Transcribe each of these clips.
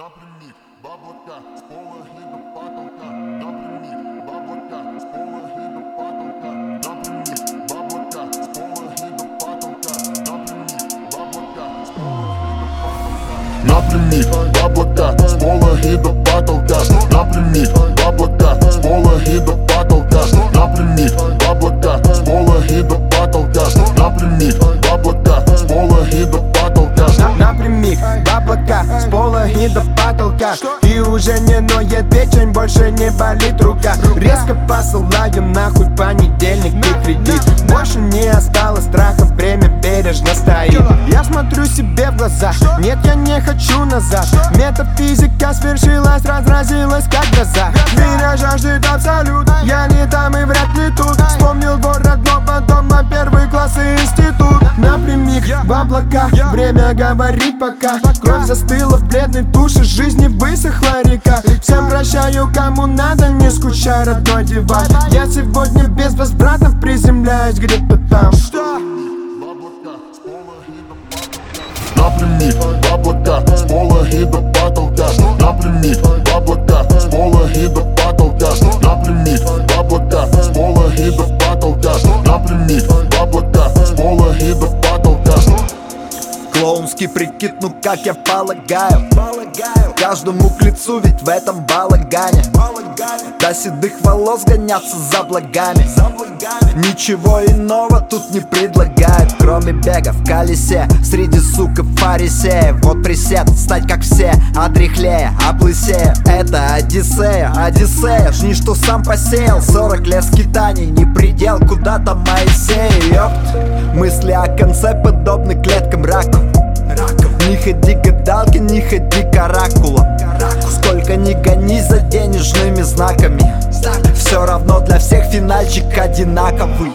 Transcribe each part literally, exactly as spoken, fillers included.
Напрямик в облака, с пола и до потолка. Напрямик в облака, с пола и до потолка. Напрямик в облака, с пола и до потолка. Напрямик в облака, с пола и до потолка. Напрямик в облака, с пола и до потолка. Напрямик в облака, с пола и до потолка. Напрямик в облака, с пола и до потолка. Напрямик в облака, с пола и до потолка. Напрямик в облака, с пола и до потолка. И уже не ноет печень, больше не болит рука. Резко посылаю нахуй понедельник и кредит. Больше не осталось страха, время бережно стоит. Я смотрю себе в глаза, нет, я не хочу назад. Метафизика свершилась, разразилась как гроза. Меня жаждет абсолют, я не там и вряд ли тут. Вспомнил двор родного дома, первый класс и институт. Напрямик в облака, время говорит пока. Кровь застыла в бледной туше, жизни высохла река. Всем прощаю, кому надо, не скучай, родной диван. Я сегодня безвозвратно приземляюсь где-то там. Напрямик в облака, с пола и до потолка. Напрямик в облака, с пола и до потолка. Напрямик в облака, с пола и до потолка. Напрямик в облака, с пола и до потолка. Клоунский прикид, ну как я полагаю, каждому к лицу, ведь в этом балагане. До седых волос гоняться за благами. Ничего иного тут не предлагают, кроме бега в колесе среди суков фарисеев. Вот присед, стать как все, отряхлея, облысея. Это Одиссея, Одиссея, жни, что сам посеял. Сорок лет скитаний, не предел, куда-то Моисея, ёпт. Мысли о конце подобны клеткам раку. Не ходи гадалки, не ходи к оракулам. Сколько ни гонись за денежными знаками, все равно для всех финальчик одинаковый.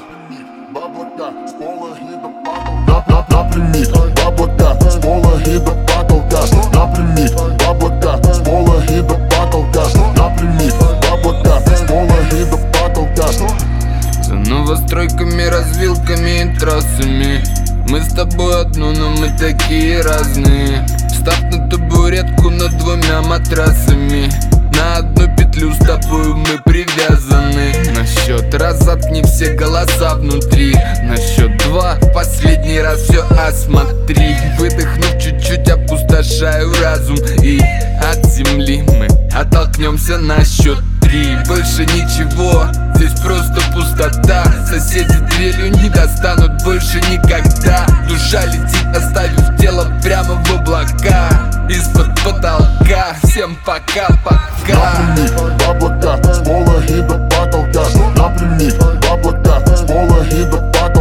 Напрямик в облака, с пола и до потолка. Напрямик в облака, с пола и до потолка. Напрямик в облака, с пола и до потолка. За новостройками, развилками и трассами мы с тобой одно, но мы такие разные. Встав на табуретку над двумя матрасами, на одну петлю с тобой мы привязаны. На счет раз заткни все голоса внутри. На счет два последний раз все осмотри. Выдохнув чуть-чуть, опустошаю разум, и от земли мы оттолкнемся на счет три. Больше ничего, здесь просто пустота. Соседи дверью не достанут больше никогда. Душа летит, оставив тело прямо в облака. Из-под потолка, всем пока-пока. Напрямик в облака, с пола и до потолка. Напрямик в облака, с пола и до потолка.